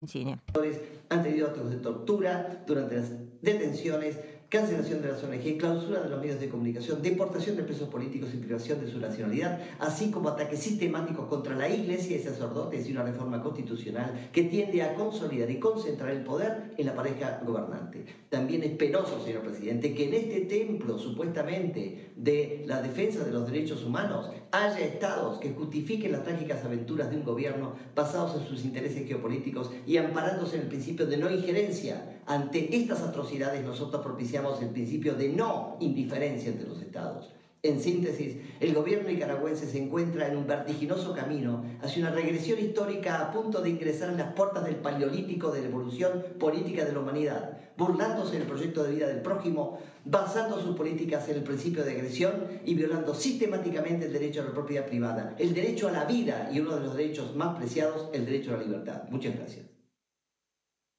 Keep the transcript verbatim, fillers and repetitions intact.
Cine. Han tenido actos de tortura durante las detenciones, cancelación de las O N G, clausura de los medios de comunicación, deportación de presos políticos y privación de su nacionalidad, así como ataques sistemáticos contra la Iglesia y sacerdotes y una reforma constitucional que tiende a consolidar y concentrar el poder en la pareja gobernante. También es penoso, señor presidente, que en este templo, supuestamente, de la defensa de los derechos humanos, haya estados que justifiquen las trágicas aventuras de un gobierno basados en sus intereses geopolíticos y amparándose en el principio de no injerencia. Ante estas atrocidades nosotros propiciamos el principio de no indiferencia entre los estados. En síntesis, el gobierno nicaragüense se encuentra en un vertiginoso camino hacia una regresión histórica a punto de ingresar en las puertas del paleolítico de la evolución política de la humanidad, burlándose del proyecto de vida del prójimo, basando sus políticas en el principio de agresión y violando sistemáticamente el derecho a la propiedad privada, el derecho a la vida y uno de los derechos más preciados, el derecho a la libertad. Muchas gracias.